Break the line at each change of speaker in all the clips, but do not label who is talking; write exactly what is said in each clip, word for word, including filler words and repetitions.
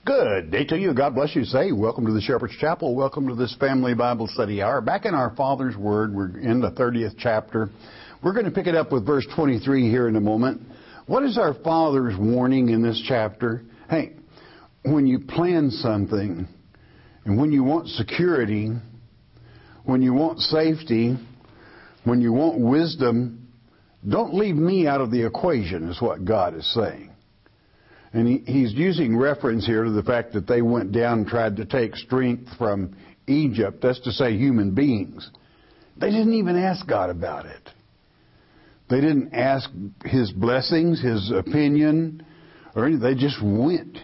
Good day to you. God bless you. Say, welcome to the Shepherd's Chapel. Welcome to this family Bible study hour. Back in our Father's Word, we're in the thirtieth chapter. We're going to pick it up with verse twenty-three here in a moment. What is our Father's warning in this chapter? Hey, when you plan something, and when you want security, when you want safety, when you want wisdom, don't leave me out of the equation, is what God is saying. And he, he's using reference here to the fact that they went down and tried to take strength from Egypt. That's to say, human beings. They didn't even ask God about it. They didn't ask His blessings, His opinion, or anything. They just went.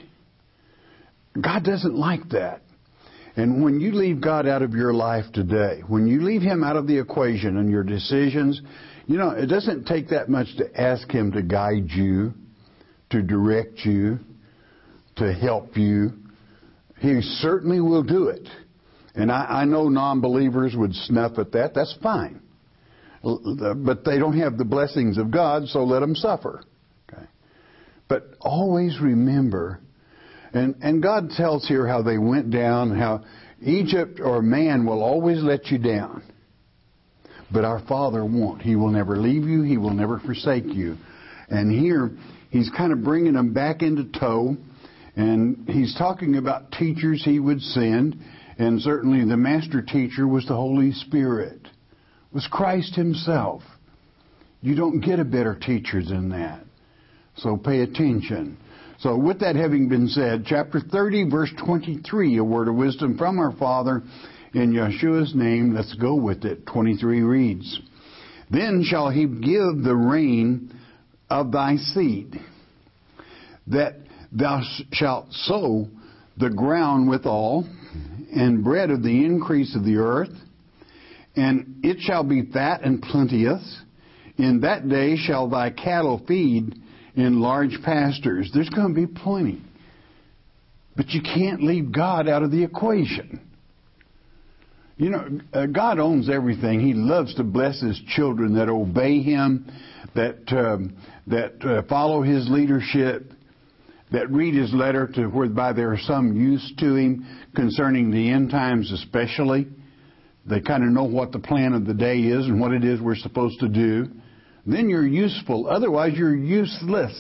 God doesn't like that. And when you leave God out of your life today, when you leave Him out of the equation and your decisions, you know, it doesn't take that much to ask Him to guide you, to direct you, to help you. He certainly will do it. And I, I know non-believers would snuff at that. That's fine. But they don't have the blessings of God, so let them suffer. Okay. But always remember, and, and God tells here how they went down, how Egypt or man will always let you down. But our Father won't. He will never leave you. He will never forsake you. And here, He's kind of bringing them back into tow, and He's talking about teachers He would send, and certainly the master teacher was the Holy Spirit, was Christ Himself. You don't get a better teacher than that, so pay attention. So with that having been said, chapter thirty, verse twenty-three, a word of wisdom from our Father in Yeshua's name. Let's go with it. twenty-three reads, "Then shall He give the rain of thy seed, that thou shalt sow the ground withal, and bread of the increase of the earth, and it shall be fat and plenteous. In that day shall thy cattle feed in large pastures." There's going to be plenty. But you can't leave God out of the equation. You know, uh, God owns everything. He loves to bless His children that obey Him, that um, that uh, follow His leadership, that read His letter to whereby there is some use to Him concerning the end times especially. They kind of know what the plan of the day is and what it is we're supposed to do. Then you're useful. Otherwise, you're useless.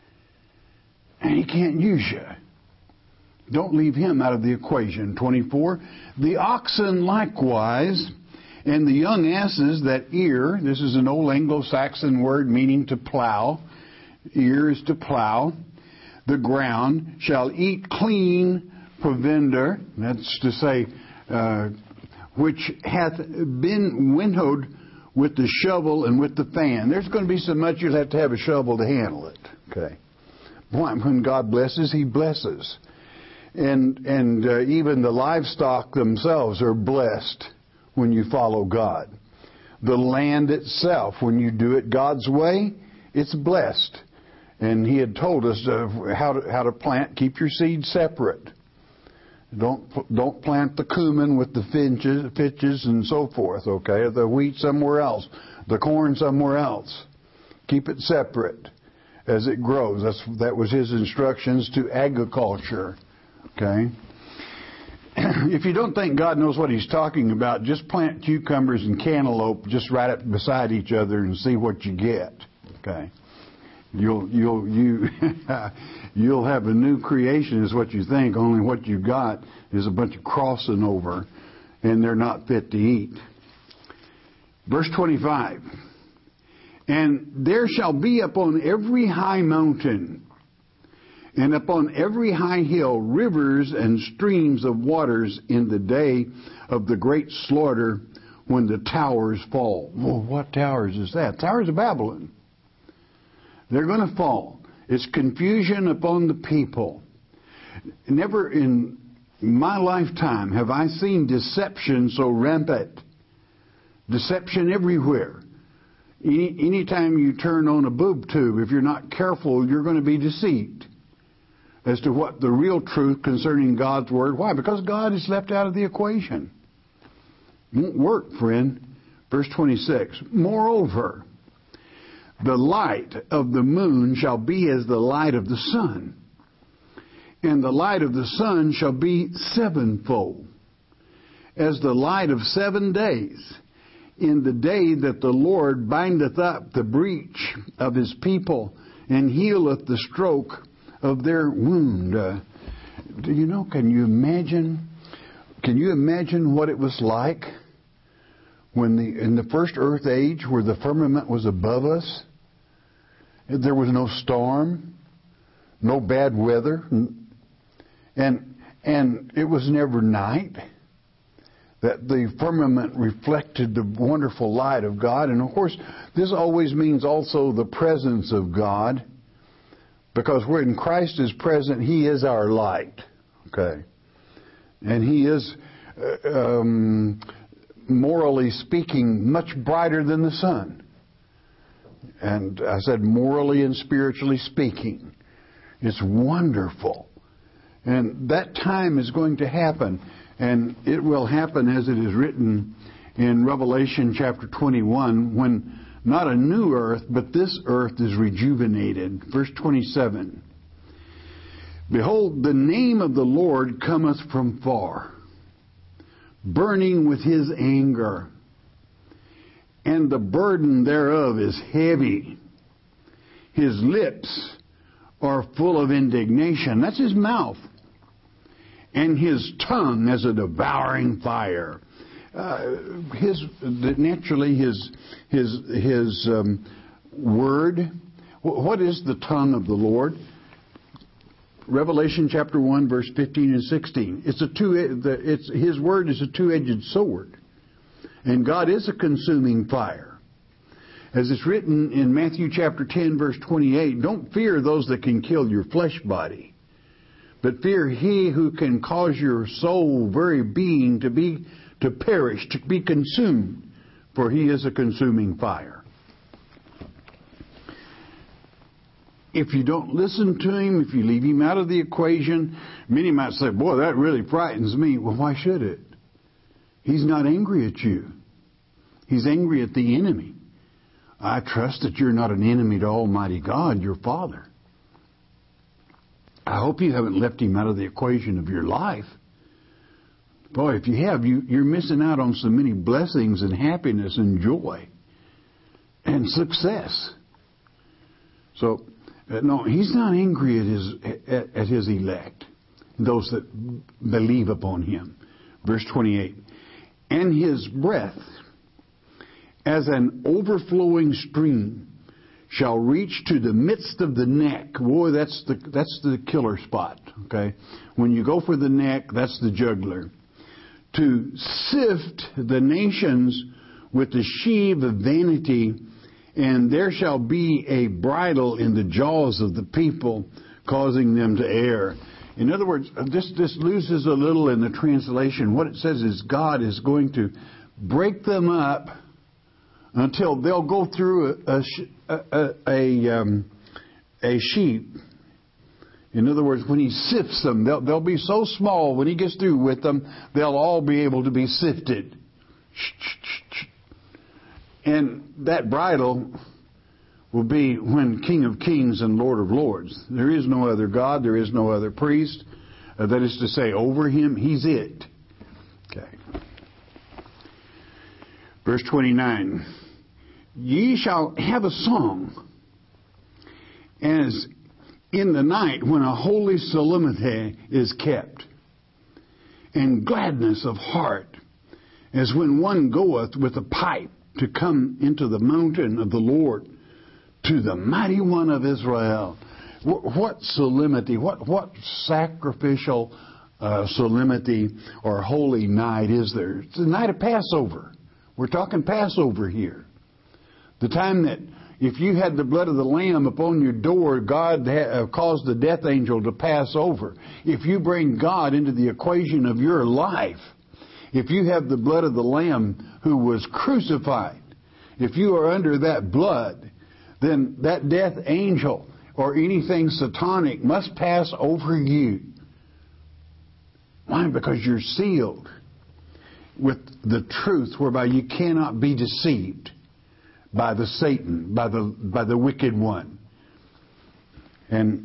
And He can't use you. Don't leave Him out of the equation. twenty-four, "The oxen likewise, and the young asses that ear," this is an old Anglo-Saxon word meaning to plow. Ear is to plow. "The ground shall eat clean provender," that's to say, uh, "which hath been winnowed with the shovel and with the fan." There's going to be so much you'll have to have a shovel to handle it. Okay. Boy, when God blesses, He blesses. And and uh, even the livestock themselves are blessed when you follow God. The land itself, when you do it God's way, it's blessed. And He had told us uh, how to how to plant. Keep your seed separate. Don't don't plant the cumin with the finches, fitches and so forth. Okay, the wheat somewhere else, the corn somewhere else. Keep it separate as it grows. That's that was His instructions to agriculture. Okay. If you don't think God knows what He's talking about, just plant cucumbers and cantaloupe just right up beside each other and see what you get. Okay. You'll you'll you you'll have a new creation is what you think. Only what you got is a bunch of crossing over, and they're not fit to eat. Verse twenty-five. "And there shall be upon every high mountain, and upon every high hill, rivers and streams of waters in the day of the great slaughter, when the towers fall." Well, what towers is that? Towers of Babylon. They're going to fall. It's confusion upon the people. Never in my lifetime have I seen deception so rampant. Deception everywhere. Any anytime you turn on a boob tube, if you're not careful, you're going to be deceived as to what the real truth concerning God's Word. Why? Because God is left out of the equation. It won't work, friend. Verse twenty-six, "Moreover, the light of the moon shall be as the light of the sun, and the light of the sun shall be sevenfold, as the light of seven days, in the day that the Lord bindeth up the breach of his people, and healeth the stroke of their wound. Uh, do you know, can you imagine, can you imagine what it was like when the, in the first earth age, where the firmament was above us? There was no storm, no bad weather, and and it was never night. That the firmament reflected the wonderful light of God. And of course, this always means also the presence of God, because when Christ is present, He is our light. Okay, and He is, uh, um, morally speaking, much brighter than the sun. And I said morally and spiritually speaking. It's wonderful. And that time is going to happen. And it will happen as it is written in Revelation chapter twenty-one, when not a new earth, but this earth is rejuvenated. Verse twenty-seven. Behold, the name of the Lord cometh from far, burning with his anger, and the burden thereof is heavy. His lips are full of indignation. That's his mouth. And his tongue as a devouring fire. Uh, his naturally his his his um, word. What is the tongue of the Lord? Revelation chapter one, verse fifteen and sixteen. It's a two. It's his word is a two-edged sword, and God is a consuming fire. As it's written in Matthew chapter ten, verse twenty-eight, don't fear those that can kill your flesh body, but fear he who can cause your soul, very being, to be to perish, to be consumed, for he is a consuming fire. If you don't listen to him, if you leave him out of the equation, many might say, boy, that really frightens me. Well, why should it? He's not angry at you. He's angry at the enemy. I trust that you're not an enemy to Almighty God, your Father. I hope you haven't left him out of the equation of your life. Boy, if you have, you, you're missing out on so many blessings and happiness and joy and success. So, uh, no, he's not angry at his at, at his elect, those that believe upon him. Verse twenty-eight. And his breath, as an overflowing stream, shall reach to the midst of the neck. Boy, that's the that's the killer spot. Okay, when you go for the neck, that's the jugular. To sift the nations with the sheave of vanity, and there shall be a bridle in the jaws of the people, causing them to err. In other words, this this loses a little in the translation. What it says is God is going to break them up until they'll go through a a, a, a, um, a sheep. In other words, when he sifts them, they'll, they'll be so small, when he gets through with them, they'll all be able to be sifted. And that bridle will be when King of Kings and Lord of Lords. There is no other God, there is no other priest. Uh, that is to say, over him, he's it. Okay. Verse twenty-nine. Ye shall have a song as in the night when a holy solemnity is kept, and gladness of heart as when one goeth with a pipe to come into the mountain of the Lord, to the mighty one of Israel. What solemnity, what, what sacrificial uh, solemnity or holy night is there? It's the night of Passover. We're talking Passover here. The time that if you had the blood of the Lamb upon your door, God ha- caused the death angel to pass over. If you bring God into the equation of your life, if you have the blood of the Lamb who was crucified, if you are under that blood, then that death angel or anything satanic must pass over you. Why? Because you're sealed with the truth whereby you cannot be deceived by the Satan, by the by the wicked one. And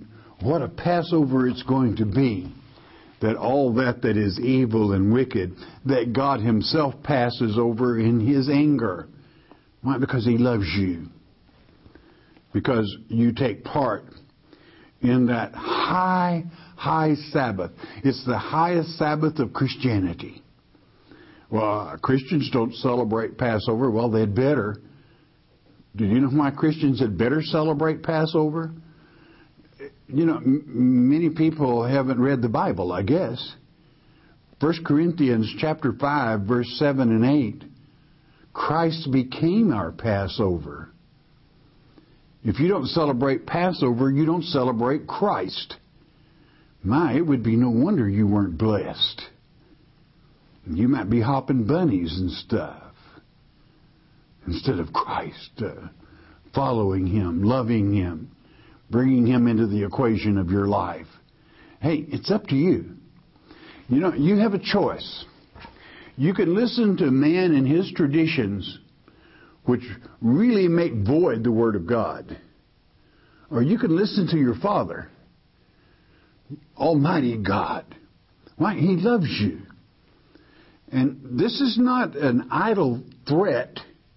What a Passover it's going to be. That all that that is evil and wicked, that God himself passes over in his anger. Why? Because he loves you. Because you take part in that high, high Sabbath. It's the highest Sabbath of Christianity. Well, Christians don't celebrate Passover. Well, they'd better. Do you know why Christians had better celebrate Passover? You know, m- many people haven't read the Bible, I guess. First Corinthians chapter five, verse seven and eight. Christ became our Passover. If you don't celebrate Passover, you don't celebrate Christ. My, it would be no wonder you weren't blessed. You might be hopping bunnies and stuff. Instead of Christ, uh, following him, loving him, bringing him into the equation of your life. Hey, it's up to you. You know, you have a choice. You can listen to man and his traditions, which really make void the Word of God. Or you can listen to your Father, Almighty God. Why? He loves you. And this is not an idle threat.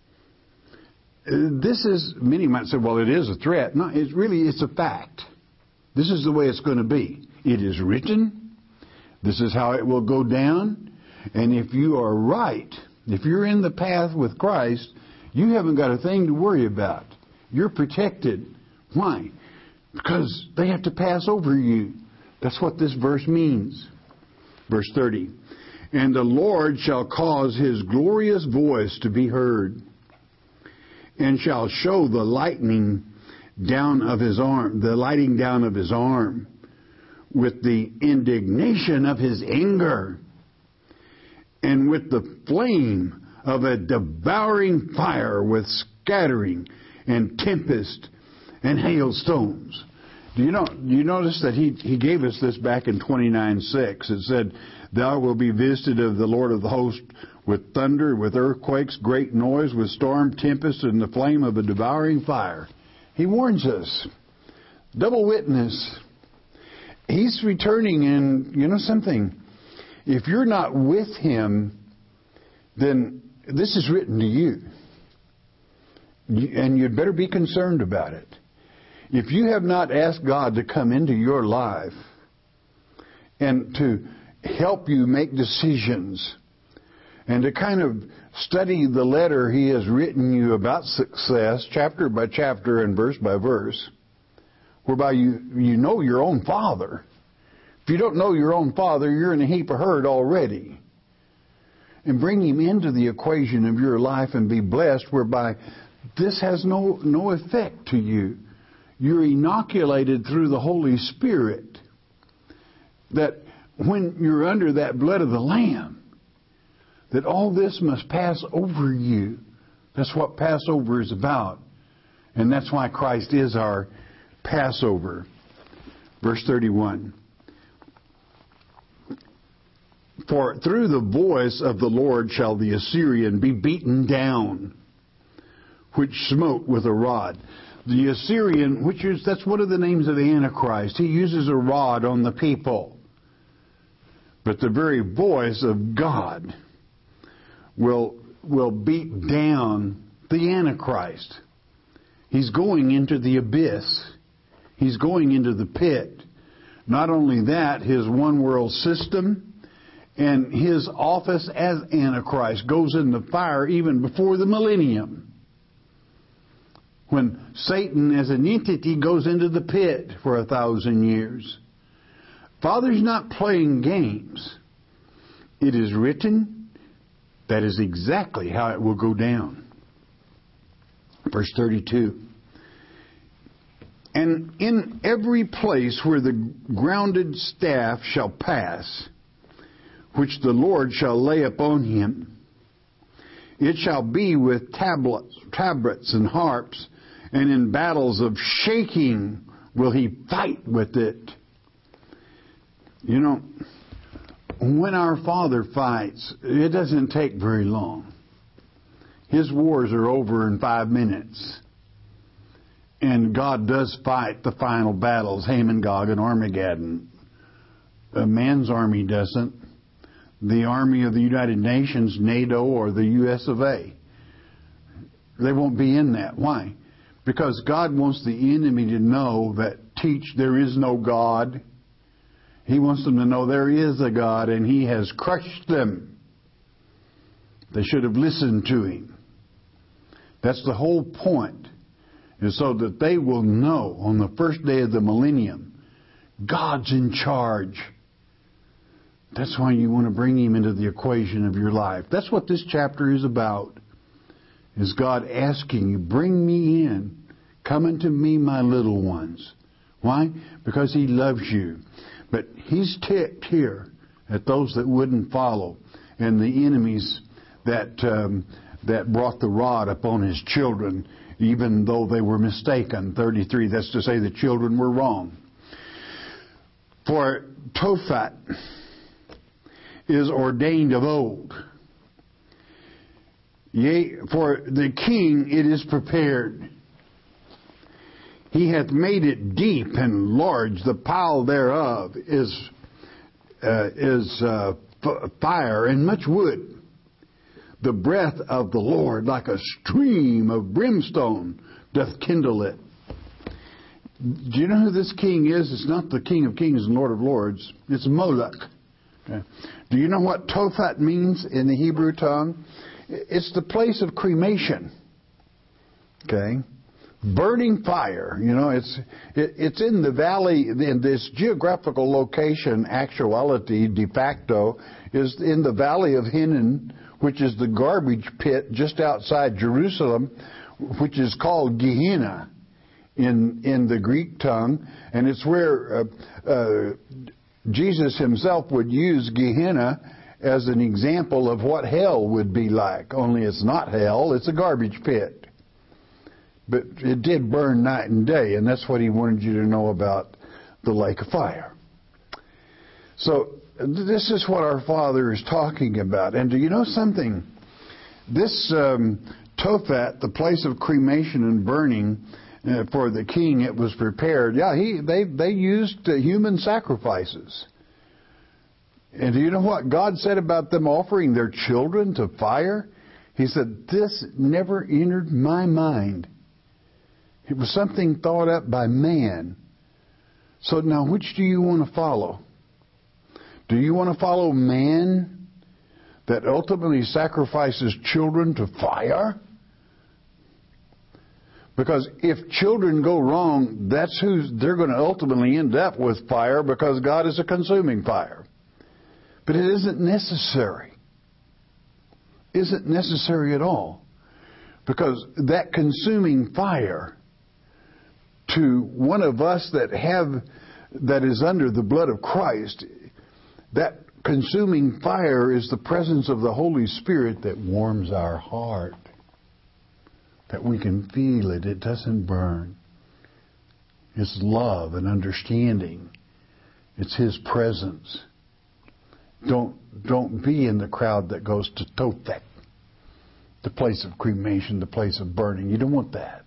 This is, many might say, well, it is a threat. No, it's really, it's a fact. This is the way it's going to be. It is written. This is how it will go down. And if you are right, if you're in the path with Christ, you haven't got a thing to worry about. You're protected. Why? Because they have to pass over you. That's what this verse means. Verse thirty. And the Lord shall cause his glorious voice to be heard, and shall show the lightning down of his arm, the lighting down of his arm, with the indignation of his anger, and with the flame of a devouring fire, with scattering and tempest and hailstones. Do you know? Do you notice that he he gave us this back in twenty-nine six? It said, "Thou wilt be visited of the Lord of the host with thunder, with earthquakes, great noise, with storm, tempest, and the flame of a devouring fire." He warns us. Double witness. He's returning, and you know something? If you're not with him, then this is written to you. And you'd better be concerned about it. If you have not asked God to come into your life and to help you make decisions and to kind of study the letter he has written you about success, chapter by chapter and verse by verse, whereby you, you know your own Father. If you don't know your own Father, you're in a heap of hurt already. And bring him into the equation of your life and be blessed, whereby this has no, no effect to you. You're inoculated through the Holy Spirit. That when you're under that blood of the Lamb, that all this must pass over you. That's what Passover is about. And that's why Christ is our Passover. Verse thirty-one. For through the voice of the Lord shall the Assyrian be beaten down, which smote with a rod. The Assyrian, which is, that's one of the names of the Antichrist. He uses a rod on the people. But the very voice of God will, will beat down the Antichrist. He's going into the abyss. He's going into the pit. Not only that, his one world system and his office as Antichrist goes in the fire even before the millennium. When Satan as an entity goes into the pit for a thousand years. Father's not playing games. It is written. That is exactly how it will go down. Verse thirty-two. And in every place where the grounded staff shall pass, which the Lord shall lay upon him, it shall be with tablets, tabrets and harps, and in battles of shaking will he fight with it. You know, when our Father fights, it doesn't take very long. His wars are over in five minutes. And God does fight the final battles, Hamon-Gog and Armageddon. A man's army doesn't. The army of the United Nations, NATO, or the U S of A. They won't be in that. Why? Because God wants the enemy to know that teach there is no God. He wants them to know there is a God, and He has crushed them. They should have listened to Him. That's the whole point. Is so that they will know on the first day of the millennium, God's in charge. That's why you want to bring Him into the equation of your life. That's what this chapter is about. Is God asking you, bring me in. Come unto me, my little ones. Why? Because He loves you. But He's ticked here at those that wouldn't follow, and the enemies that um, that brought the rod upon His children, even though they were mistaken. thirty-three, that's to say the children were wrong. For Tophet is ordained of old. Yea, for the king it is prepared. He hath made it deep and large. The pile thereof is uh, is uh, f- fire and much wood. The breath of the Lord, like a stream of brimstone, doth kindle it. Do you know who this king is? It's not the King of Kings and Lord of Lords. It's Moloch. Okay. Do you know what Tophet means in the Hebrew tongue? It's the place of cremation. Okay. Burning fire. You know, it's it, it's in the valley, in this geographical location, actuality, de facto, is in the valley of Hinnom, which is the garbage pit just outside Jerusalem, which is called Gehenna in in the Greek tongue. And it's where uh, uh, Jesus Himself would use Gehenna as an example of what hell would be like. Only it's not hell, it's a garbage pit. But it did burn night and day, and that's what He wanted you to know about the lake of fire. So this is what our Father is talking about. And do you know something? This um, Tophet, the place of cremation and burning uh, for the king, it was prepared. Yeah, he they they used uh, human sacrifices. And do you know what God said about them offering their children to fire? He said, this never entered my mind. It was something thought up by man. So now, which do you want to follow? Do you want to follow man that ultimately sacrifices children to fire? Because if children go wrong, that's who they're going to ultimately end up with, fire, because God is a consuming fire. But it isn't necessary. Isn't necessary at all. Because that consuming fire to one of us that have that is under the blood of Christ, that consuming fire is the presence of the Holy Spirit that warms our heart. That we can feel it. It doesn't burn. It's love and understanding. It's His presence. Don't don't be in the crowd that goes to Tophet, the place of cremation, the place of burning. You don't want that.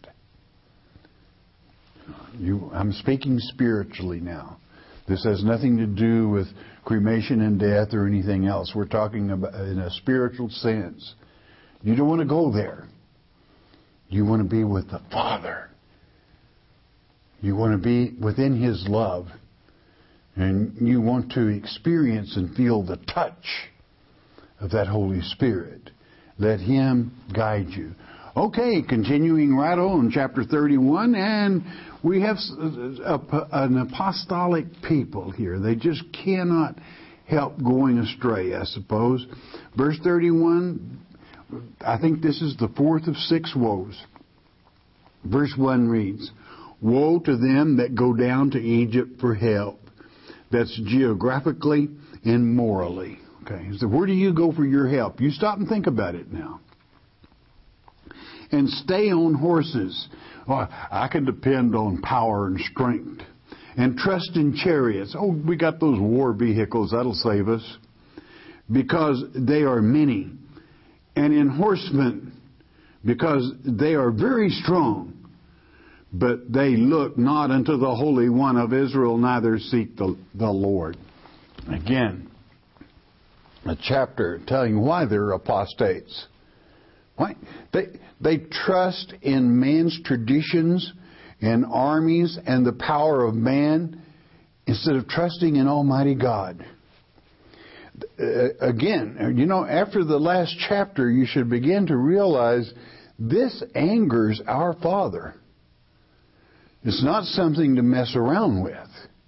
You, I'm speaking spiritually now. This has nothing to do with cremation and death or anything else. We're talking about in a spiritual sense. You don't want to go there. You want to be with the Father. You want to be within His love. And you want to experience and feel the touch of that Holy Spirit. Let Him guide you. Okay, continuing right on, chapter thirty-one, and we have an apostolic people here. They just cannot help going astray, I suppose. Verse thirty-one, I think this is the fourth of six woes. Verse one reads, woe to them that go down to Egypt for help. That's geographically and morally. Okay, so where do you go for your help? You stop and think about it now. And stay on horses. Oh, I can depend on power and strength. And trust in chariots. Oh, we got those war vehicles. That'll save us. Because they are many. And in horsemen, because they are very strong. But they look not unto the Holy One of Israel, neither seek the, the Lord. Again, a chapter telling why they're apostates. Why? They, they trust in man's traditions and armies and the power of man instead of trusting in Almighty God. Uh, again, you know, after the last chapter, you should begin to realize this angers our Father. It's not something to mess around with.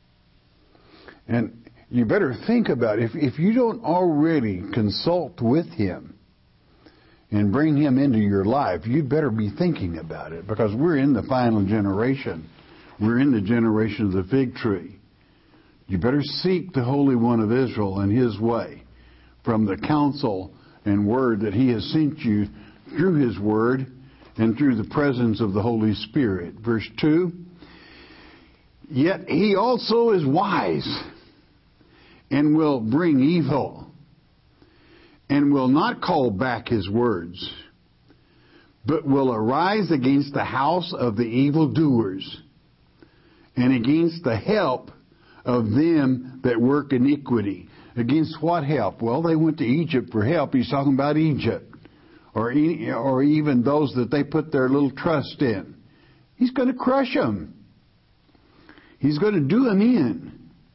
And you better think about it. If, if you don't already consult with Him and bring Him into your life, you'd better be thinking about it, because we're in the final generation. We're in the generation of the fig tree. You better seek the Holy One of Israel and His way from the counsel and word that He has sent you through His word and through the presence of the Holy Spirit. Verse two, yet He also is wise and will bring evil and will not call back His words, but will arise against the house of the evildoers and against the help of them that work iniquity. Against what help? Well, they went to Egypt for help. He's talking about Egypt. Or, or even those that they put their little trust in. He's going to crush them. He's going to do them in.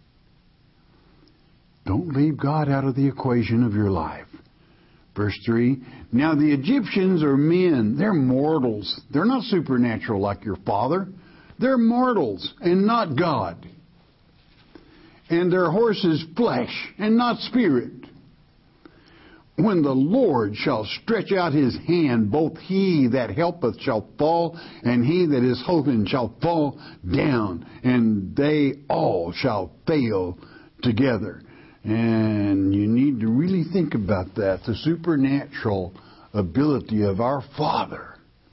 Don't leave God out of the equation of your life. Verse three, now the Egyptians are men. They're mortals. They're not supernatural like your father. They're mortals and not God. And their horse is flesh and not spirit. When the Lord shall stretch out His hand, both he that helpeth shall fall, and he that is hoping shall fall down, and they all shall fail together. And you need to really think about that, the supernatural ability of our Father.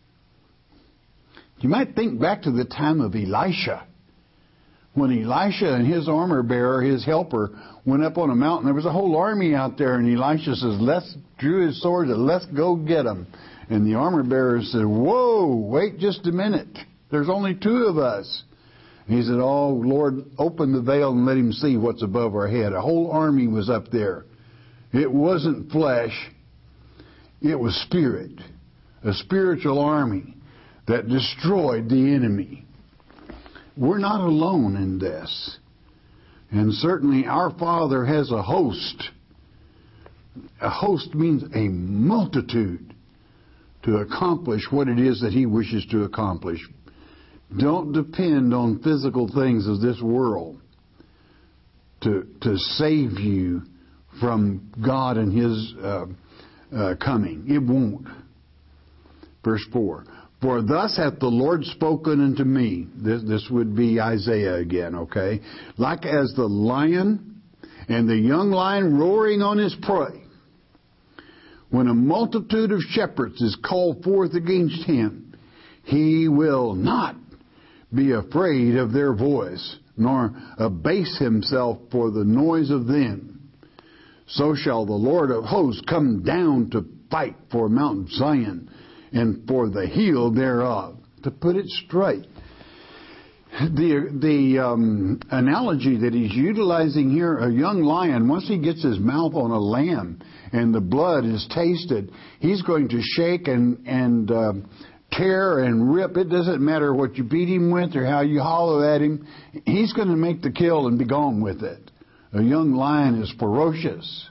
You might think back to the time of Elisha. When Elisha and his armor bearer, his helper, went up on a mountain, there was a whole army out there, and Elisha says, let's, drew his sword, and let's go get them. And the armor bearer said, whoa, wait just a minute. There's only two of us. And he said, oh, Lord, open the veil and let him see what's above our head. A whole army was up there. It wasn't flesh. It was spirit. A spiritual army that destroyed the enemy. We're not alone in this. And certainly our Father has a host. A host means a multitude to accomplish what it is that He wishes to accomplish. Don't depend on physical things of this world to, to save you from God and His uh, uh, coming. It won't. Verse four. For thus hath the Lord spoken unto me. This, this would be Isaiah again, okay? Like as the lion and the young lion roaring on his prey. When a multitude of shepherds is called forth against him, he will not be afraid of their voice, nor abase himself for the noise of them. So shall the Lord of hosts come down to fight for Mount Zion, and for the heel thereof. To put it straight. The the um, analogy that he's utilizing here, a young lion, once he gets his mouth on a lamb and the blood is tasted, he's going to shake and, and uh, tear and rip. It doesn't matter what you beat him with or how you hollow at him. He's going to make the kill and be gone with it. A young lion is ferocious.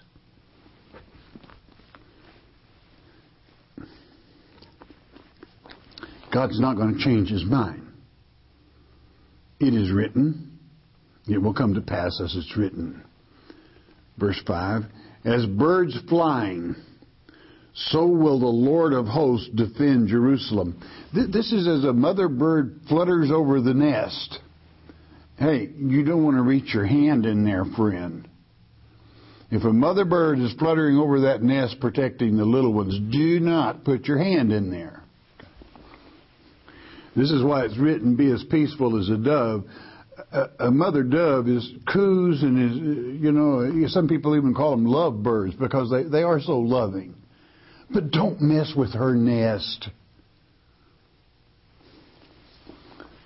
God's not going to change His mind. It is written. It will come to pass as it's written. Verse five. As birds flying, so will the Lord of hosts defend Jerusalem. This is as a mother bird flutters over the nest. Hey, you don't want to reach your hand in there, friend. If a mother bird is fluttering over that nest protecting the little ones, do not put your hand in there. This is why it's written, be as peaceful as a dove. A, a mother dove is coos and is, you know, some people even call them love birds because they, they are so loving. But don't mess with her nest.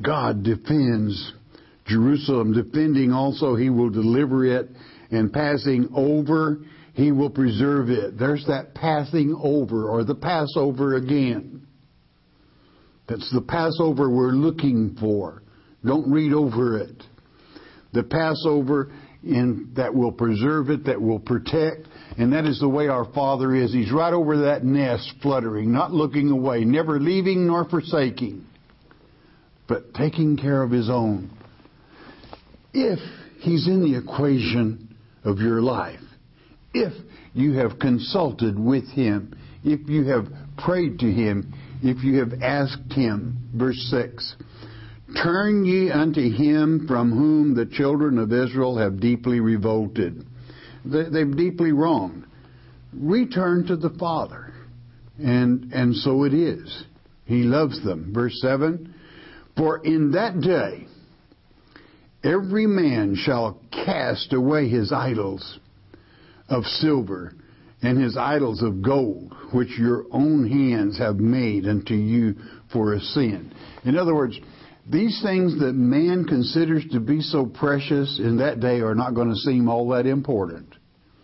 God defends Jerusalem. Defending also, He will deliver it. And passing over, He will preserve it. There's that passing over, or the Passover again. That's the Passover we're looking for. Don't read over it. The Passover in, that will preserve it, that will protect. And that is the way our Father is. He's right over that nest, fluttering, not looking away, never leaving nor forsaking, but taking care of His own. If He's in the equation of your life, if you have consulted with Him, if you have prayed to Him, if you have asked Him. Verse six, turn ye unto Him from whom the children of Israel have deeply revolted. They've deeply wronged. Return to the Father. And, and so it is. He loves them. Verse seven, for in that day every man shall cast away his idols of silver and his idols of gold, which your own hands have made unto you for a sin. In other words, these things that man considers to be so precious in that day are not going to seem all that important.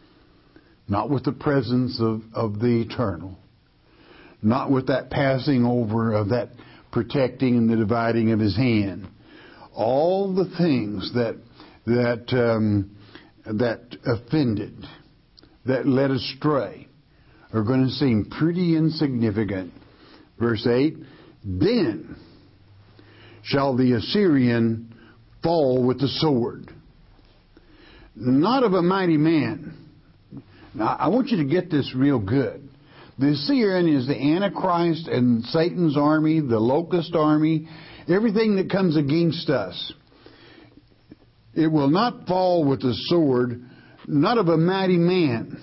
Not with the presence of, of the eternal. Not with that passing over of that protecting and the dividing of His hand. All the things that that um, that offended, that led astray, are going to seem pretty insignificant. Verse eight, then shall the Assyrian fall with the sword, not of a mighty man. Now, I want you to get this real good. The Assyrian is the Antichrist and Satan's army, the locust army, everything that comes against us. It will not fall with the sword, not of a mighty man,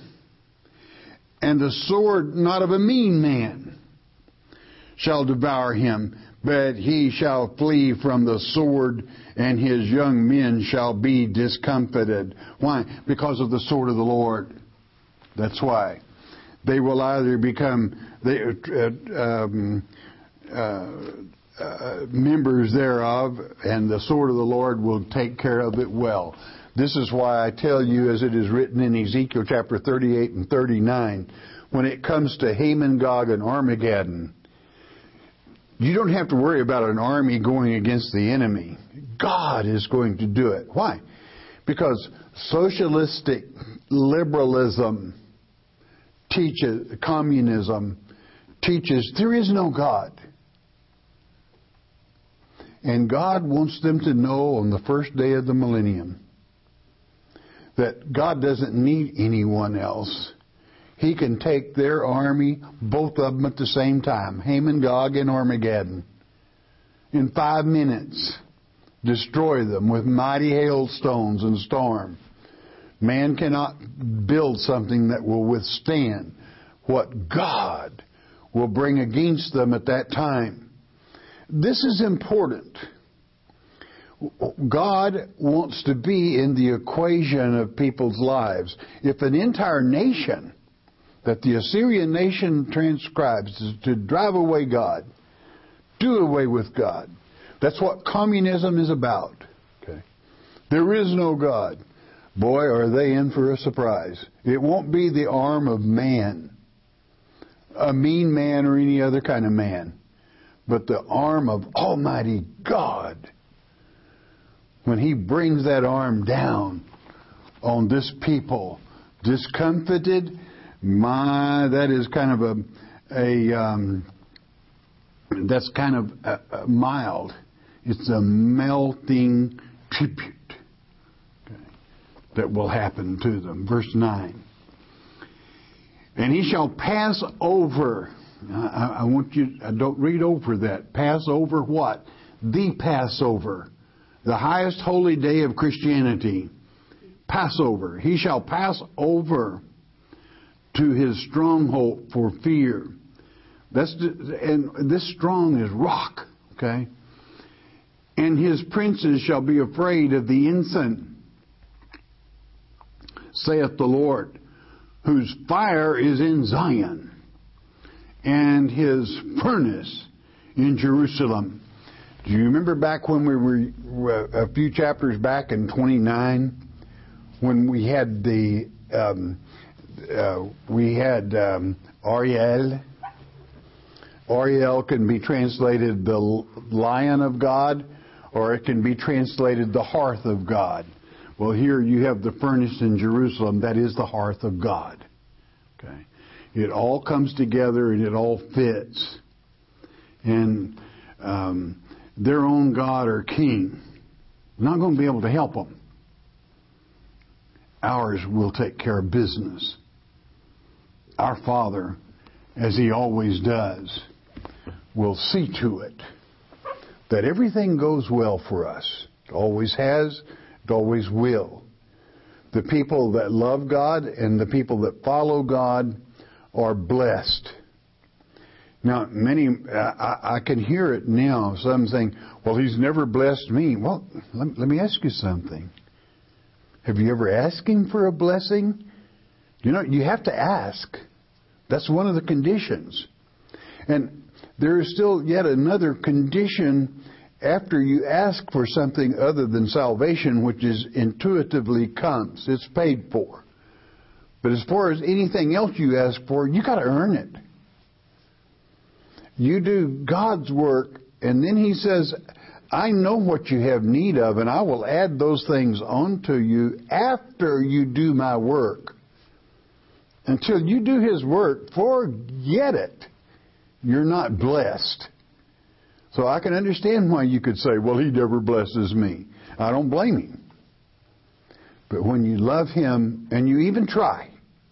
and the sword not of a mean man shall devour him, but he shall flee from the sword, and his young men shall be discomfited. Why? Because of the sword of the Lord. That's why. They will either become they, uh, um, uh, uh, members thereof, and the sword of the Lord will take care of it well. This is why I tell you, as it is written in Ezekiel chapter thirty-eight and thirty-nine, when it comes to Haman, Gog, and Armageddon, you don't have to worry about an army going against the enemy. God is going to do it. Why? Because socialistic liberalism teaches, communism teaches there is no God. And God wants them to know on the first day of the millennium that God doesn't need anyone else. He can take their army, both of them at the same time, Haman, Gog, and Armageddon, in five minutes, destroy them with mighty hailstones and storm. Man cannot build something that will withstand what God will bring against them at that time. This is important. God wants to be in the equation of people's lives. If an entire nation that the Assyrian nation transcribes is to drive away God, do away with God. That's what communism is about. Okay. There is no God. Boy, are they in for a surprise. It won't be the arm of man, a mean man or any other kind of man, but the arm of Almighty God. When He brings that arm down on this people, discomfited, my, that is kind of a, a um, that's kind of a, a mild. It's a melting tribute, okay, that will happen to them. Verse nine. And he shall pass over. I, I want you, I don't read over that. Pass over what? The Passover. The highest holy day of Christianity. Passover. He shall pass over to his stronghold for fear. That's, and this strong is rock, okay? And his princes shall be afraid of the ensign, saith the Lord, whose fire is in Zion, and his furnace in Jerusalem. Do you remember back when we were a few chapters back in twenty-nine, when we had the um, uh, we had um, Ariel. Ariel can be translated the Lion of God, or it can be translated the Hearth of God. Well, here you have the furnace in Jerusalem. That is the Hearth of God. Okay, it all comes together and it all fits. And um, their own God or king is not going to be able to help them. Ours will take care of business. Our Father, as He always does, will see to it that everything goes well for us. It always has, it always will. The people that love God and the people that follow God are blessed. Now, many, I, I can hear it now, some saying, well, He's never blessed me. Well, let, let me ask you something. Have you ever asked Him for a blessing? You know, you have to ask. That's one of the conditions. And there is still yet another condition after you ask for something other than salvation, which is intuitively comes. It's paid for. But as far as anything else you ask for, you got to earn it. You do God's work, and then He says, I know what you have need of, and I will add those things onto you after you do my work. Until you do His work, forget it. You're not blessed. So I can understand why you could say, well, He never blesses me. I don't blame Him. But when you love Him, and you even try,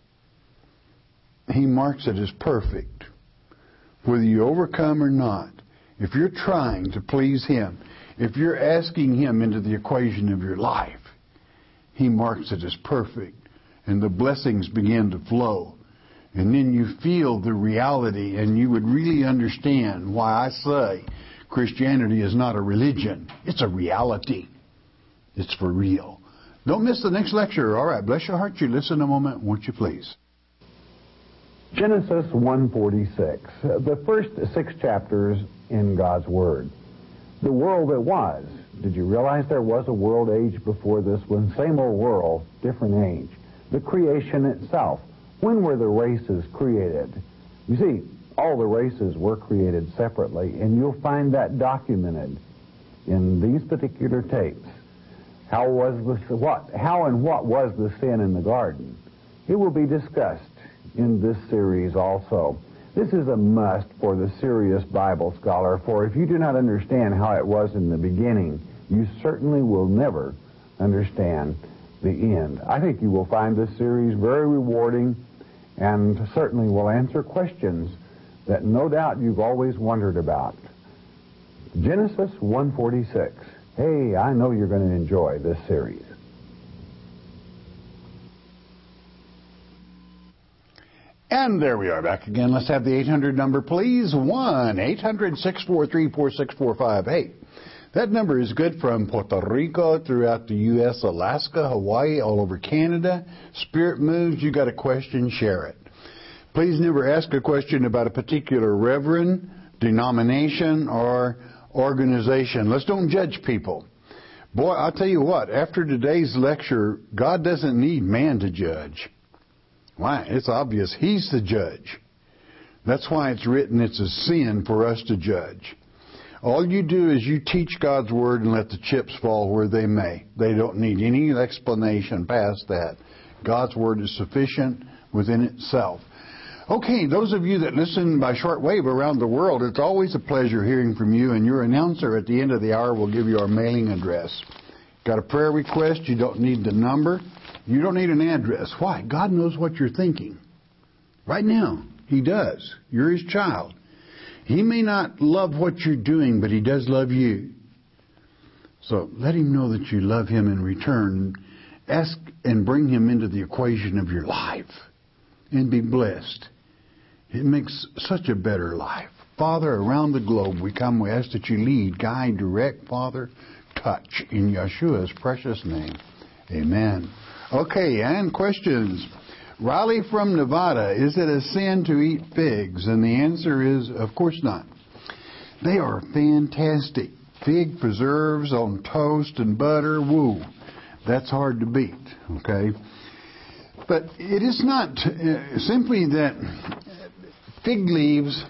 He marks it as perfect. Whether you overcome or not, if you're trying to please Him, if you're asking Him into the equation of your life, He marks it as perfect. And the blessings begin to flow. And then you feel the reality, and you would really understand why I say Christianity is not a religion. It's a reality. It's for real. Don't miss the next lecture. All right, bless your heart. You listen a moment, won't you please?
Genesis one forty-six, the first six chapters in God's Word. The world that was. Did you realize there was a world age before this one? Same old world, different age. The creation itself. When were the races created? You see, all the races were created separately, and you'll find that documented in these particular tapes. How was the what? How and what was the sin in the garden? It will be discussed in this series also. This is a must for the serious Bible scholar, for if you do not understand how it was in the beginning, you certainly will never understand the end. I think you will find this series very rewarding and certainly will answer questions that no doubt you've always wondered about. Genesis one forty-six. Hey, I know you're going to enjoy this series.
And there we are back again. Let's have the eight hundred number, please. one eight hundred six four three four six four five. Hey, that number is good from Puerto Rico, throughout the U S, Alaska, Hawaii, all over Canada. Spirit moves, you got a question, share it. Please never ask a question about a particular reverend, denomination, or organization. Let's don't judge people. Boy, I'll tell you what, after today's lecture, God doesn't need man to judge. Why? It's obvious. He's the judge. That's why it's written it's a sin for us to judge. All you do is you teach God's Word and let the chips fall where they may. They don't need any explanation past that. God's Word is sufficient within itself. Okay, those of you that listen by shortwave around the world, it's always a pleasure hearing from you, and your announcer at the end of the hour will give you our mailing address. Got a prayer request? You don't need the number. You don't need an address. Why? God knows what you're thinking. Right now, He does. You're His child. He may not love what you're doing, but He does love you. So let Him know that you love Him in return. Ask and bring Him into the equation of your life. And be blessed. It makes such a better life. Father, around the globe we come, we ask that you lead, guide, direct, Father, touch in Yeshua's precious name. Amen. Okay, and questions. Riley from Nevada, is it a sin to eat figs? And the answer is, of course not. They are fantastic. fig preserves on toast and butter, woo, that's hard to beat, okay? But it is not uh, simply that fig leaves,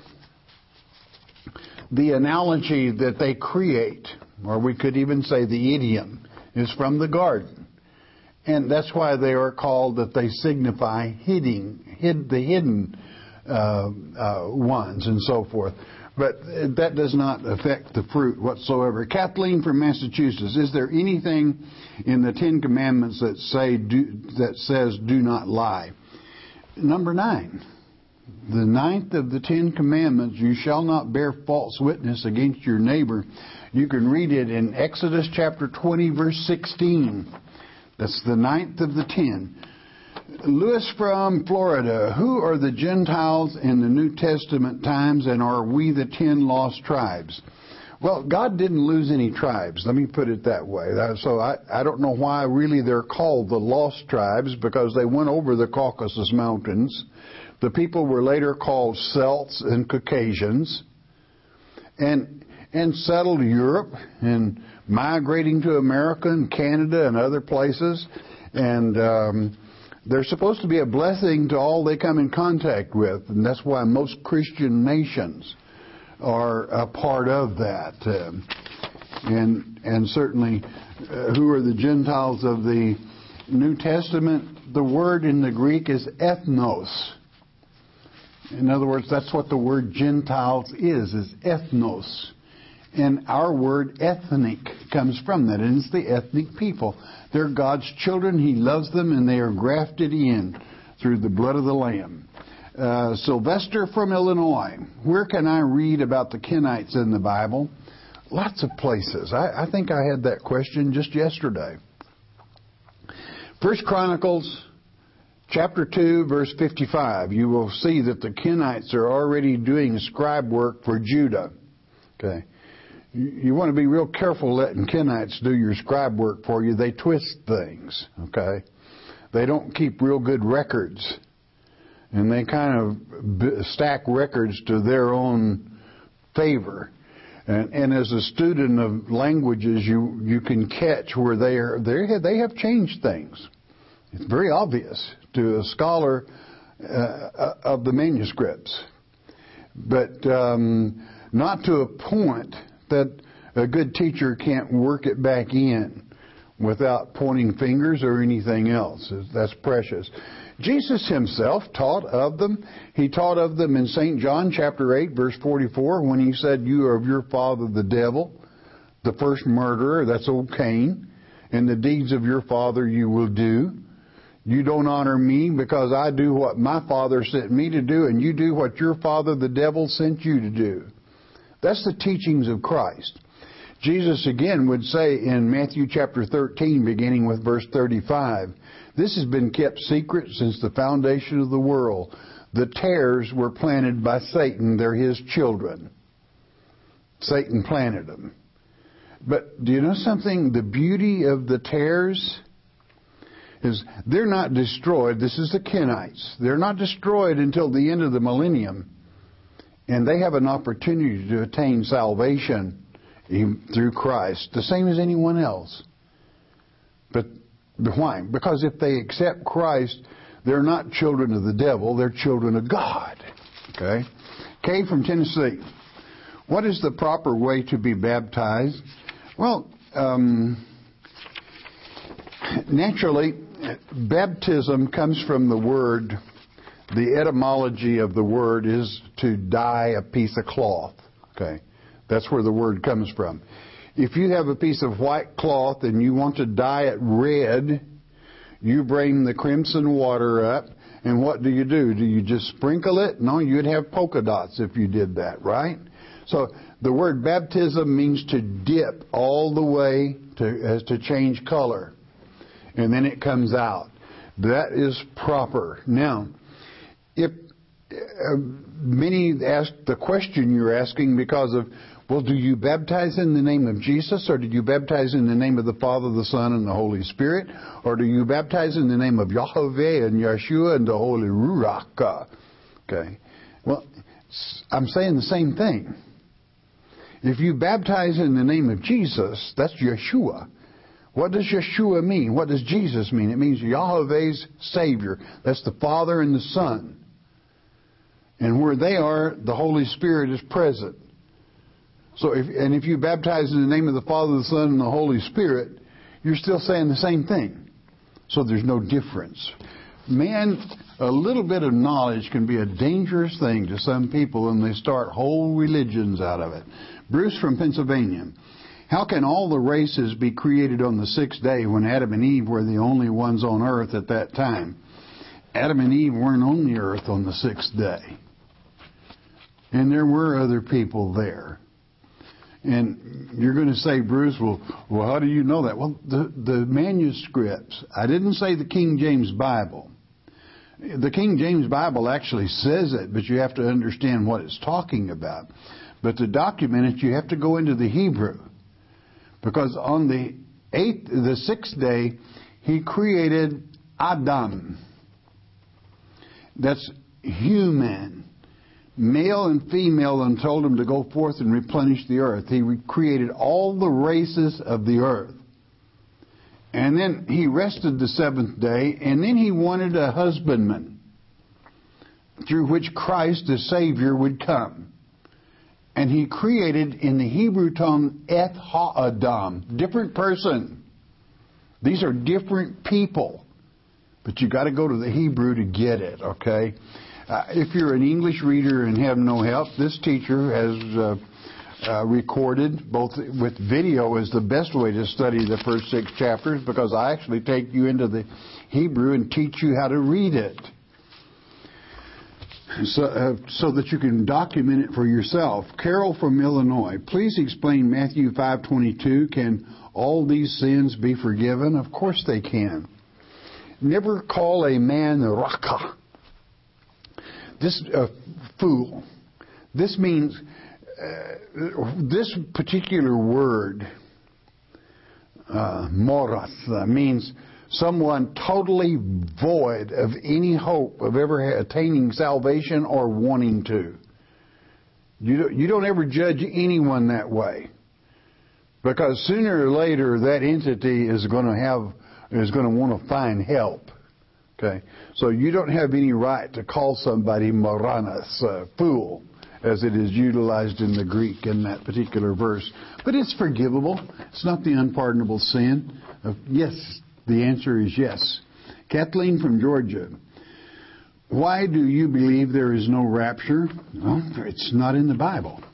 the analogy that they create, or we could even say the idiom, is from the garden. And that's why they are called, that they signify hidden, hid, the hidden uh, uh, ones and so forth. But that does not affect the fruit whatsoever. Kathleen from Massachusetts, is there anything in the Ten Commandments that say do, that says do not lie? Number nine, the ninth of the Ten Commandments, you shall not bear false witness against your neighbor. You can read it in Exodus chapter twenty, verse sixteen. That's the ninth of the ten. Lewis from Florida, who are the Gentiles in the New Testament times, and are we the ten lost tribes? Well, God didn't lose any tribes. Let me put it that way. So I, I don't know why really they're called the lost tribes, because they went over the Caucasus Mountains. The people were later called Celts and Caucasians, and and settled Europe and migrating to America and Canada and other places. And um, they're supposed to be a blessing to all they come in contact with. And that's why most Christian nations are a part of that. Um, and and certainly, uh, who are the Gentiles of the New Testament? The word in the Greek is ethnos. In other words, that's what the word Gentiles is, is ethnos. And our word ethnic comes from that. And it's the ethnic people. They're God's children. He loves them, and they are grafted in through the blood of the Lamb. Uh, Sylvester from Illinois. Where can I read about the Kenites in the Bible? Lots of places. I, I think I had that question just yesterday. First Chronicles chapter two, verse fifty-five. You will see that the Kenites are already doing scribe work for Judah. Okay. You want to be real careful letting Kenites do your scribe work for you. They twist things, okay? They don't keep real good records. And they kind of stack records to their own favor. And, and as a student of languages, you, you can catch where they are, they they have changed things. It's very obvious to a scholar uh, of the manuscripts. But um, not to a point that a good teacher can't work it back in without pointing fingers or anything else. That's precious. Jesus himself taught of them. He taught of them in Saint John chapter eight, verse forty-four, when he said, you are of your father the devil, the first murderer, that's old Cain, and the deeds of your father you will do. You don't honor me because I do what my father sent me to do, and you do what your father the devil sent you to do. That's the teachings of Christ. Jesus again would say in Matthew chapter thirteen, beginning with verse thirty-five, this has been kept secret since the foundation of the world. The tares were planted by Satan. They're his children. Satan planted them. But do you know something? The beauty of the tares is they're not destroyed. This is the Kenites. They're not destroyed until the end of the millennium. And they have an opportunity to attain salvation through Christ, the same as anyone else. But why? Because if they accept Christ, they're not children of the devil, they're children of God. Okay? Kay from Tennessee. What is the proper way to be baptized? Well, um, naturally, baptism comes from the word. The etymology of the word is to dye a piece of cloth. Okay, that's where the word comes from. If you have a piece of white cloth and you want to dye it red, you bring the crimson water up, and what do you do? Do you just sprinkle it? No, you'd have polka dots if you did that, right? So the word baptism means to dip all the way to as to change color, and then it comes out. That is proper. Now, if uh, many ask the question you're asking because of, well, do you baptize in the name of Jesus, or do you baptize in the name of the Father, the Son, and the Holy Spirit, or do you baptize in the name of Yahweh and Yeshua and the Holy Ruach? Okay. Well, I'm saying the same thing. If you baptize in the name of Jesus, that's Yeshua. What does Yeshua mean? What does Jesus mean? It means Yahweh's Savior. That's the Father and the Son. And where they are, the Holy Spirit is present. So, if, and if you baptize in the name of the Father, the Son, and the Holy Spirit, you're still saying the same thing. So there's no difference. Man, a little bit of knowledge can be a dangerous thing to some people, and they start whole religions out of it. Bruce from Pennsylvania. How can all the races be created on the sixth day when Adam and Eve were the only ones on earth at that time? Adam and Eve weren't on the earth on the sixth day. And there were other people there. And you're going to say, Bruce, well, well, how do you know that? Well, the, the manuscripts, I didn't say the King James Bible. The King James Bible actually says it, but you have to understand what it's talking about. But to document it, you have to go into the Hebrew. Because on the eighth, the sixth day, he created Adam. That's human. Male and female, and told him to go forth and replenish the earth. He created all the races of the earth. And then he rested the seventh day, and then he wanted a husbandman through which Christ, the Savior, would come. And he created, in the Hebrew tongue, Eth Ha-Adam, different person. These are different people. But you got to go to the Hebrew to get it, okay? Uh, if you're an English reader and have no help, this teacher has uh, uh, recorded, both with video is the best way to study the first six chapters, because I actually take you into the Hebrew and teach you how to read it. So, uh, so that you can document it for yourself. Carol from Illinois, please explain Matthew five twenty-two. Can all these sins be forgiven? Of course they can. Never call a man raka. This uh, fool. This means uh, this particular word, uh, morath, means someone totally void of any hope of ever attaining salvation or wanting to. You don't, you don't ever judge anyone that way, because sooner or later that entity is going to have is going to want to find help. Okay, so you don't have any right to call somebody moranas, uh, fool, as it is utilized in the Greek in that particular verse. But it's forgivable. It's not the unpardonable sin. Uh, yes. The answer is yes. Kathleen from Georgia. Why do you believe there is no rapture? Well, it's not in the Bible.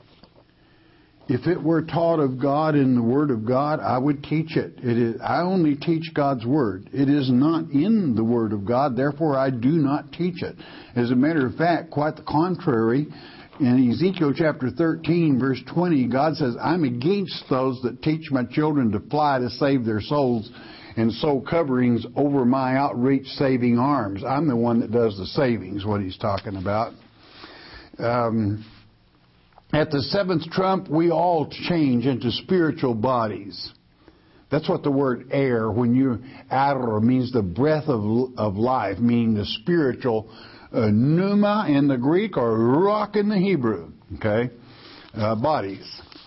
If it were taught of God in the Word of God, I would teach it. It is, I only teach God's Word. It is not in the Word of God, therefore I do not teach it. As a matter of fact, quite the contrary. In Ezekiel chapter thirteen, verse twenty, God says, I'm against those that teach my children to fly to save their souls and sew coverings over my outreach saving arms. I'm the one that does the savings, what he's talking about. Um, at the seventh trump, we all change into spiritual bodies. That's what the word air, when you, air means the breath of, of life, meaning the spiritual, uh, pneuma in the Greek or ruach in the Hebrew, okay, uh, bodies.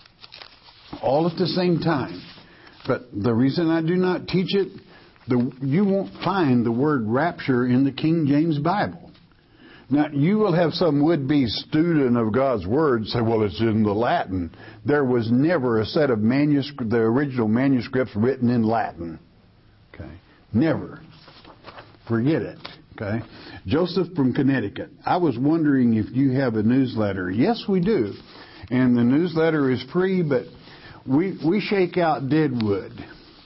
All at the same time. But the reason I do not teach it, the, you won't find the word rapture in the King James Bible. Now, you will have some would-be student of God's Word say, well, it's in the Latin. There was never a set of manuscripts, the original manuscripts written in Latin. Okay? Never. Forget it. Okay? Joseph from Connecticut. I was wondering if you have a newsletter. Yes, we do. And the newsletter is free, but We we shake out dead wood.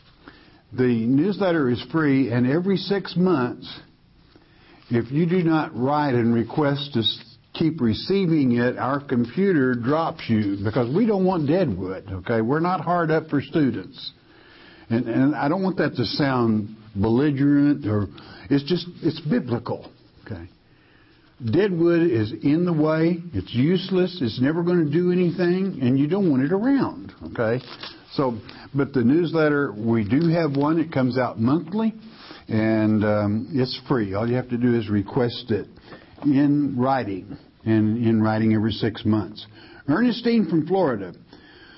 The newsletter is free, and every six months, if you do not write and request to keep receiving it, our computer drops you, because we don't want dead wood, okay? We're not hard up for students. And, and I don't want that to sound belligerent, or it's just, it's biblical, okay? Deadwood is in the way. It's useless. It's never going to do anything, and you don't want it around. Okay, so but the newsletter, we do have one. It comes out monthly, and um, it's free. All you have to do is request it in writing, and in writing every six months. Ernestine from Florida.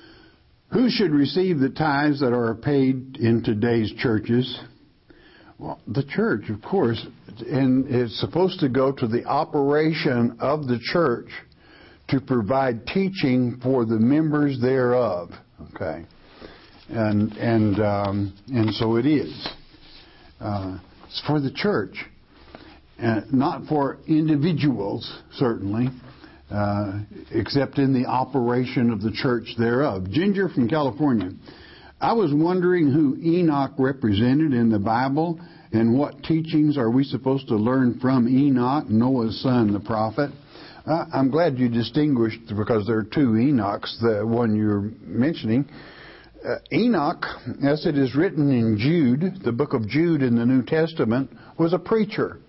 Who should receive the tithes that are paid in today's churches? Well, the church, of course, and it's supposed to go to the operation of the church to provide teaching for the members thereof. Okay, and and um, and so it is. Uh, it's for the church, uh, not for individuals, certainly. Uh, except in the operation of the church thereof. Ginger from California. I was wondering who Enoch represented in the Bible and what teachings are we supposed to learn from Enoch, Noah's son, the prophet. Uh, I'm glad you distinguished, because there are two Enochs, the one you're mentioning. Uh, Enoch, as it is written in Jude, the book of Jude in the New Testament, was a preacher.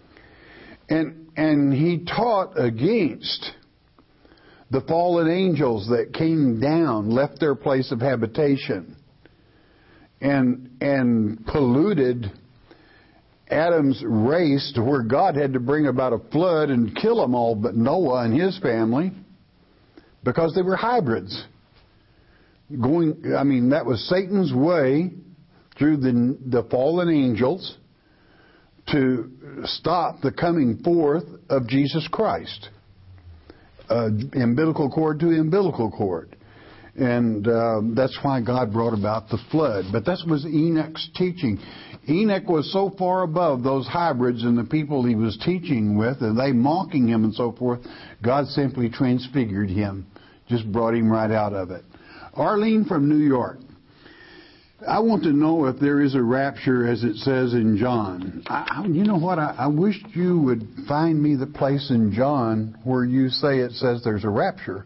And And he taught against the fallen angels that came down, left their place of habitation, and and polluted Adam's race to where God had to bring about a flood and kill them all but Noah and his family because they were hybrids. Going, I mean, that was Satan's way through the the fallen angels to stop the coming forth of Jesus Christ. Uh, umbilical cord to umbilical cord. And uh, that's why God brought about the flood. But that was Enoch's teaching. Enoch was so far above those hybrids and the people he was teaching with, and they mocking him and so forth, God simply transfigured him. Just brought him right out of it. Arlene from New York. I want to know if there is a rapture as it says in John. I, you know what? I, I wish you would find me the place in John where you say it says there's a rapture.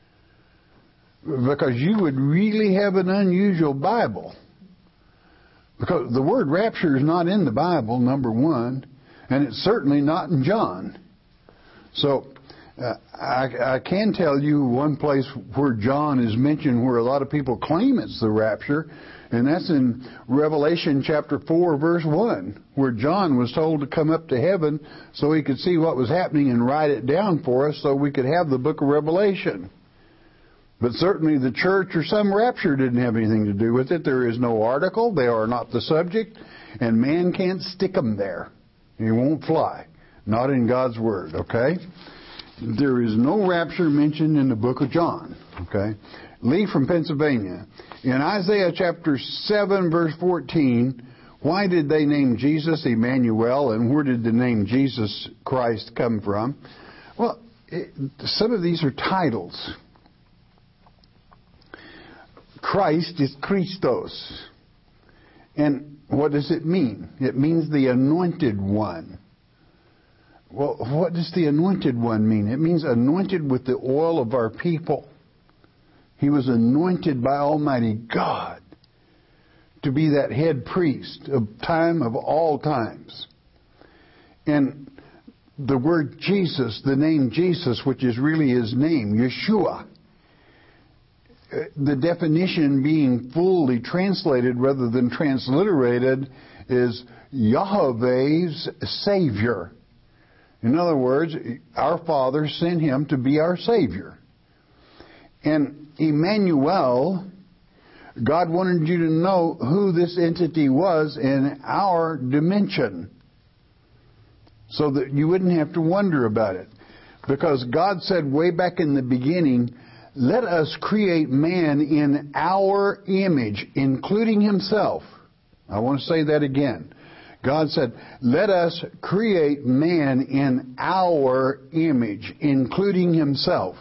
Because you would really have an unusual Bible. Because the word rapture is not in the Bible, number one, and it's certainly not in John. So uh, I, I can tell you one place where John is mentioned where a lot of people claim it's the rapture. And that's in Revelation chapter four, verse one, where John was told to come up to heaven so he could see what was happening and write it down for us so we could have the book of Revelation. But certainly the church or some rapture didn't have anything to do with it. There is no article. They are not the subject. And man can't stick them there. He won't fly. Not in God's Word, okay? There is no rapture mentioned in the book of John, okay? Lee from Pennsylvania. In Isaiah chapter seven, verse fourteen, why did they name Jesus Emmanuel, and where did the name Jesus Christ come from? Well, it, some of these are titles. Christ is Christos. And what does it mean? It means the anointed one. Well, what does the anointed one mean? It means anointed with the oil of our people. He was anointed by Almighty God to be that head priest of time of all times. And the word Jesus, the name Jesus, which is really his name, Yeshua, the definition being fully translated rather than transliterated is Yahweh's Savior. In other words, our Father sent him to be our Savior. And Emmanuel, God wanted you to know who this entity was in our dimension, so that you wouldn't have to wonder about it. Because God said way back in the beginning, let us create man in our image, including himself. I want to say that again. God said, let us create man in our image, including himself.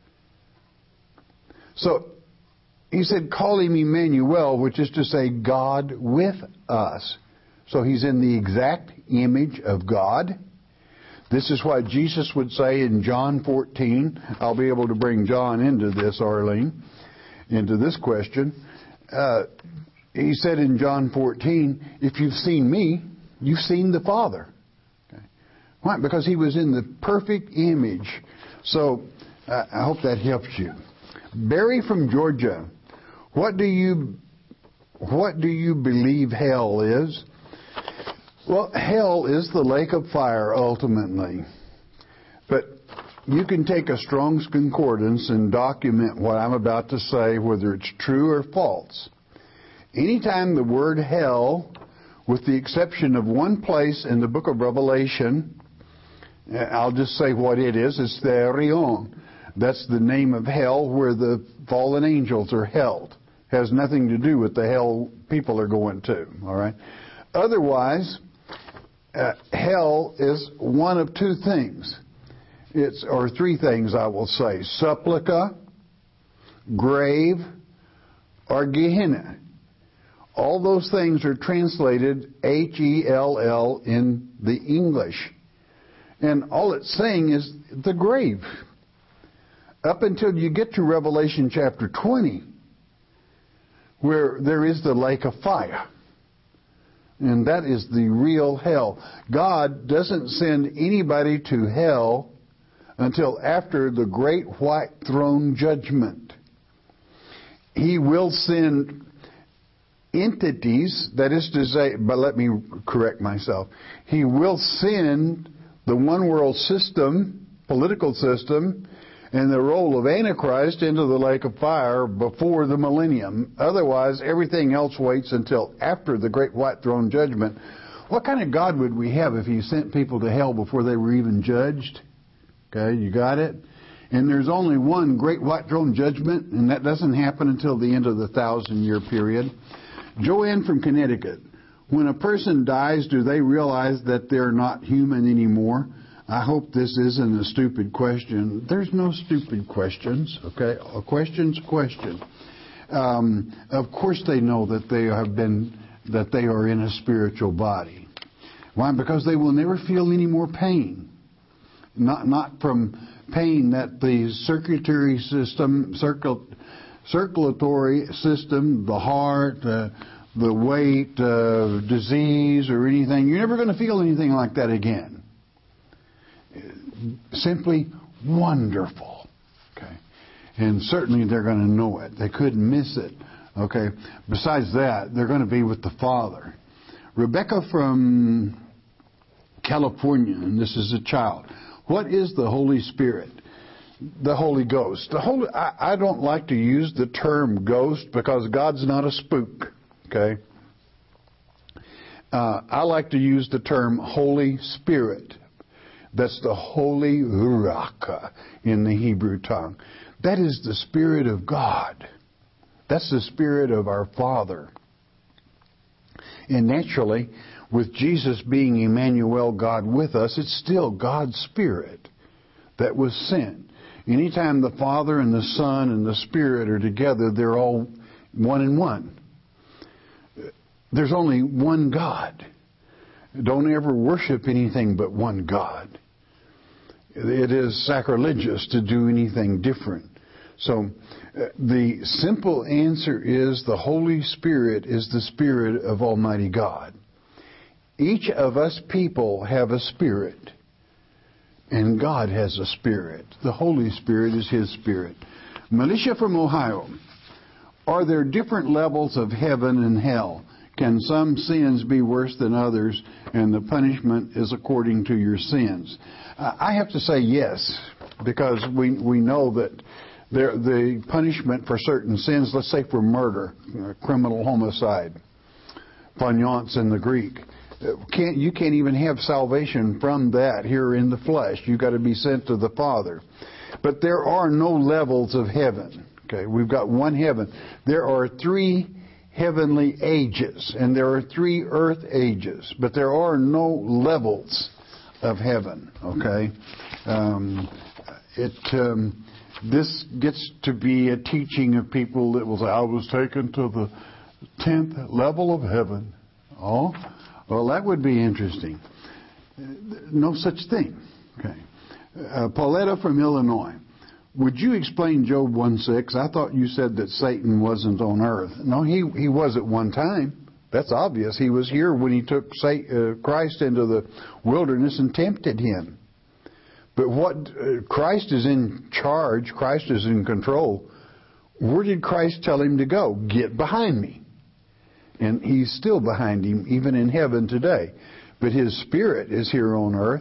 So, he said, call him Emmanuel, which is to say God with us. So he's in the exact image of God. This is why Jesus would say in John fourteen, I'll be able to bring John into this, Arlene, into this question. Uh, he said in John fourteen, if you've seen me, you've seen the Father. Okay. Why? Because he was in the perfect image. So uh, I hope that helps you. Barry from Georgia, what do you what do you believe hell is? Well, hell is the lake of fire ultimately. But you can take a Strong's Concordance and document what I'm about to say, whether it's true or false. Anytime the word hell, with the exception of one place in the book of Revelation, I'll just say what it is, it's the Arion. That's the name of hell where the fallen angels are held. Has nothing to do with the hell people are going to, all right? Otherwise, uh, hell is one of two things. It's, or three things, I will say. Supplica, grave, or Gehenna. All those things are translated H E L L in the English. And all it's saying is the grave. Up until you get to Revelation chapter twenty, where there is the lake of fire. And that is the real hell. God doesn't send anybody to hell until after the great white throne judgment. He will send entities, that is to say, but let me correct myself. He will send the one world system, political system, and the role of Antichrist into the lake of fire before the millennium. Otherwise, everything else waits until after the great white throne judgment. What kind of God would we have if He sent people to hell before they were even judged? Okay, you got it? And there's only one great white throne judgment, and that doesn't happen until the end of the thousand-year period. Joanne from Connecticut. When a person dies, do they realize that they're not human anymore? I hope this isn't a stupid question. There's no stupid questions, okay? A question's a question. Um, of course they know that they have been, that they are in a spiritual body. Why? Because they will never feel any more pain. Not, not from pain that the circulatory system, circul, circulatory system, the heart, uh, the weight, uh, disease, or anything. You're never going to feel anything like that again. Simply wonderful. Okay. And certainly they're going to know it. They couldn't miss it. Okay. Besides that, they're going to be with the Father. Rebecca from California, and this is a child. What is the Holy Spirit? The Holy Ghost. The Holy, I, I don't like to use the term ghost because God's not a spook. Okay. Uh, I like to use the term Holy Spirit. That's the Holy Ruach in the Hebrew tongue. That is the Spirit of God. That's the Spirit of our Father. And naturally, with Jesus being Emmanuel, God with us, it's still God's Spirit that was sent. Anytime the Father and the Son and the Spirit are together, they're all one in one. There's only one God. Don't ever worship anything but one God. It is sacrilegious to do anything different. So uh, the simple answer is the Holy Spirit is the Spirit of Almighty God. Each of us people have a spirit, and God has a spirit. The Holy Spirit is His Spirit. Militia from Ohio. Are there different levels of heaven and hell? Can some sins be worse than others, and the punishment is according to your sins? Uh, I have to say yes, because we we know that there, the punishment for certain sins, let's say for murder, uh, criminal homicide, phanios in the Greek, uh, can't you can't even have salvation from that here in the flesh. You've got to be sent to the Father. But there are no levels of heaven. Okay, we've got one heaven. There are three heavenly ages, and there are three earth ages, but there are no levels of heaven. Okay, um, it um, this gets to be a teaching of people that will say, "I was taken to the tenth level of heaven." Oh, well, that would be interesting. No such thing. Okay, uh, Pauletta from Illinois. Would you explain Job one six? I thought you said that Satan wasn't on earth. No, he, he was at one time. That's obvious. He was here when he took Satan, uh, Christ into the wilderness and tempted him. But what uh, Christ is in charge. Christ is in control. Where did Christ tell him to go? Get behind me. And he's still behind him, even in heaven today. But his spirit is here on earth.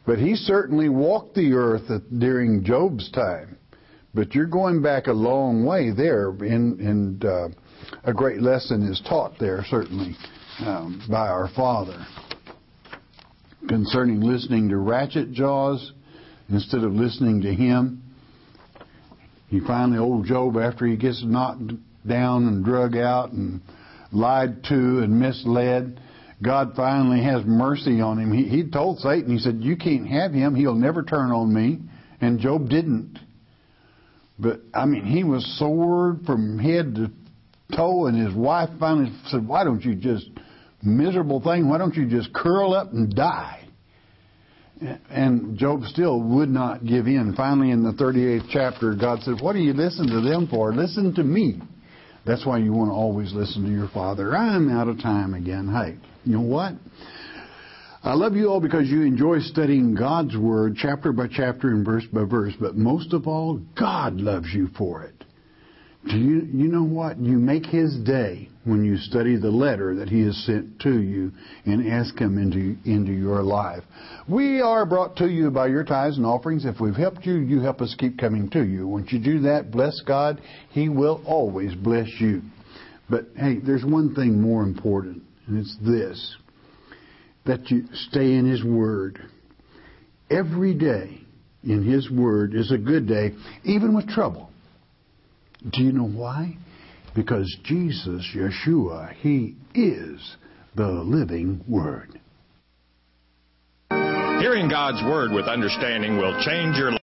But he certainly walked the earth at, during Job's time. But you're going back a long way there, and, and uh, a great lesson is taught there, certainly, um, by our Father, concerning listening to ratchet jaws instead of listening to Him. He finally, old Job, after he gets knocked down and drug out and lied to and misled, God finally has mercy on him. He, he told Satan, he said, you can't have him. He'll never turn on me. And Job didn't. But, I mean, he was sore from head to toe, and his wife finally said, why don't you just, miserable thing, why don't you just curl up and die? And Job still would not give in. Finally, in the thirty-eighth chapter, God said, what do you listen to them for? Listen to me. That's why you want to always listen to your Father. I'm out of time again. Hey, you know what? I love you all because you enjoy studying God's Word chapter by chapter and verse by verse. But most of all, God loves you for it. Do you, you know what? You make His day when you study the letter that He has sent to you and ask Him into, into your life. We are brought to you by your tithes and offerings. If we've helped you, you help us keep coming to you. Once you do that, bless God. He will always bless you. But, hey, there's one thing more important, and it's this, that you stay in His Word. Every day in His Word is a good day, even with trouble. Do you know why? Because Jesus, Yeshua, He is the living Word.
Hearing God's Word with understanding will change your life.